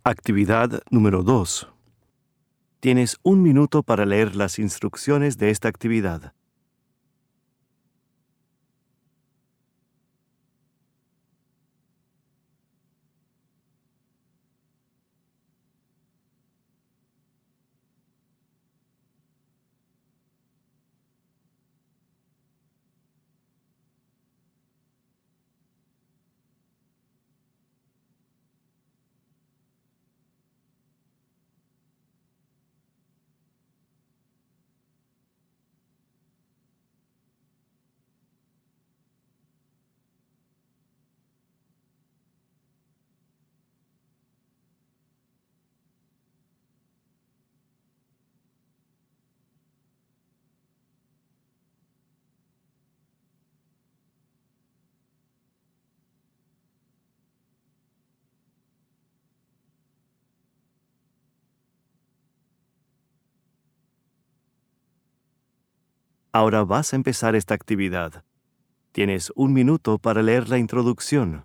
Actividad número 2. Tienes 1 minuto para leer las instrucciones de esta actividad. Ahora vas a empezar esta actividad. Tienes 1 minuto para leer la introducción.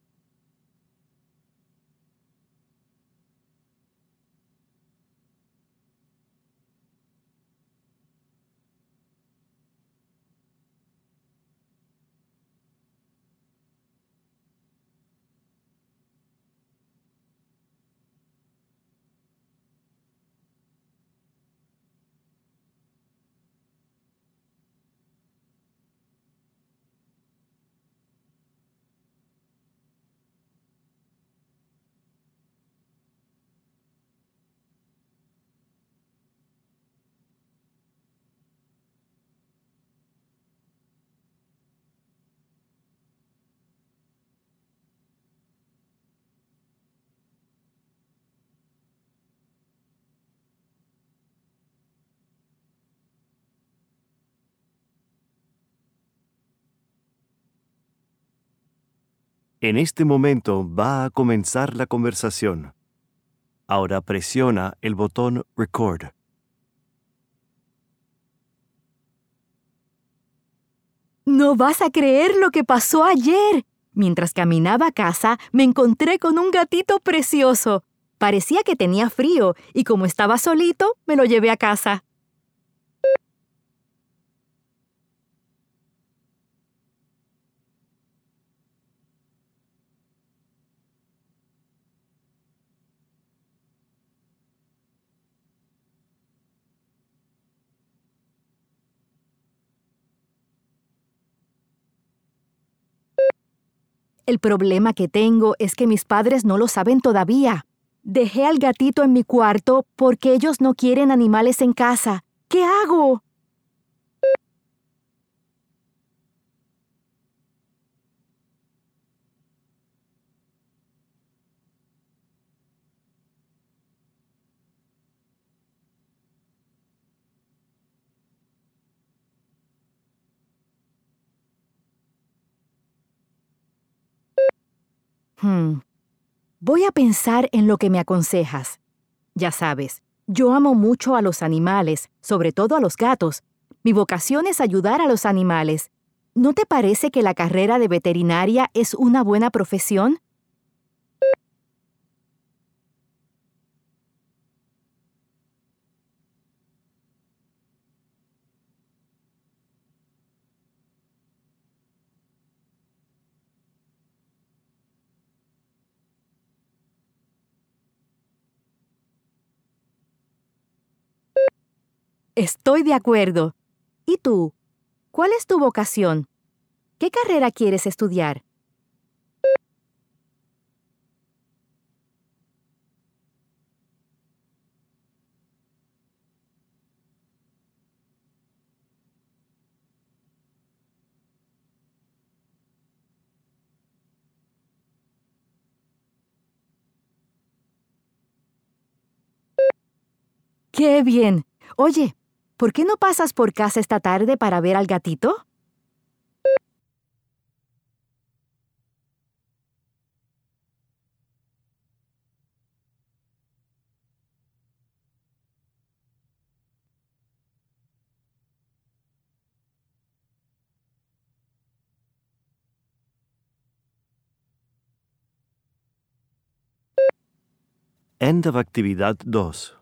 En este momento va a comenzar la conversación. Ahora presiona el botón Record. No vas a creer lo que pasó ayer. Mientras caminaba a casa, me encontré con un gatito precioso. Parecía que tenía frío y como estaba solito, me lo llevé a casa. El problema que tengo es que mis padres no lo saben todavía. Dejé al gatito en mi cuarto porque ellos no quieren animales en casa. ¿Qué hago? Voy a pensar en lo que me aconsejas. Ya sabes, yo amo mucho a los animales, sobre todo a los gatos. Mi vocación es ayudar a los animales. ¿No te parece que la carrera de veterinaria es una buena profesión? Estoy de acuerdo. ¿Y tú? ¿Cuál es tu vocación? ¿Qué carrera quieres estudiar? ¡Qué bien! Oye, ¿por qué no pasas por casa esta tarde para ver al gatito? End of actividad 2.